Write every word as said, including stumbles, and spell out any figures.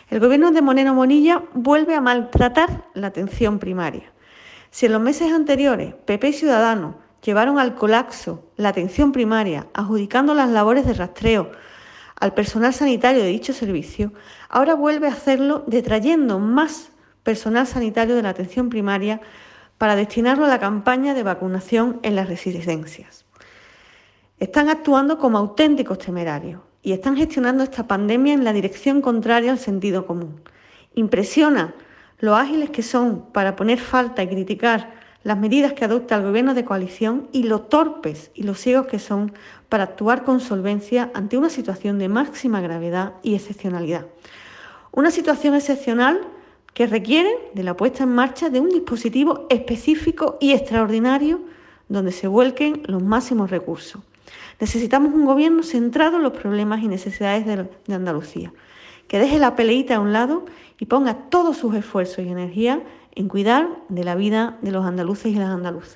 El gobierno de Moreno Bonilla vuelve a maltratar la atención primaria. Si en los meses anteriores P P y Ciudadanos llevaron al colapso la atención primaria, adjudicando las labores de rastreo al personal sanitario de dicho servicio, ahora vuelve a hacerlo detrayendo más personal sanitario de la atención primaria para destinarlo a la campaña de vacunación en las residencias. Están actuando como auténticos temerarios y están gestionando esta pandemia en la dirección contraria al sentido común. Impresiona lo ágiles que son para poner falta y criticar las medidas que adopta el Gobierno de coalición y lo torpes y los ciegos que son para actuar con solvencia ante una situación de máxima gravedad y excepcionalidad. Una situación excepcional que requiere de la puesta en marcha de un dispositivo específico y extraordinario donde se vuelquen los máximos recursos. Necesitamos un gobierno centrado en los problemas y necesidades de, de Andalucía, que deje la peleita a un lado y ponga todos sus esfuerzos y energía en cuidar de la vida de los andaluces y las andaluzas.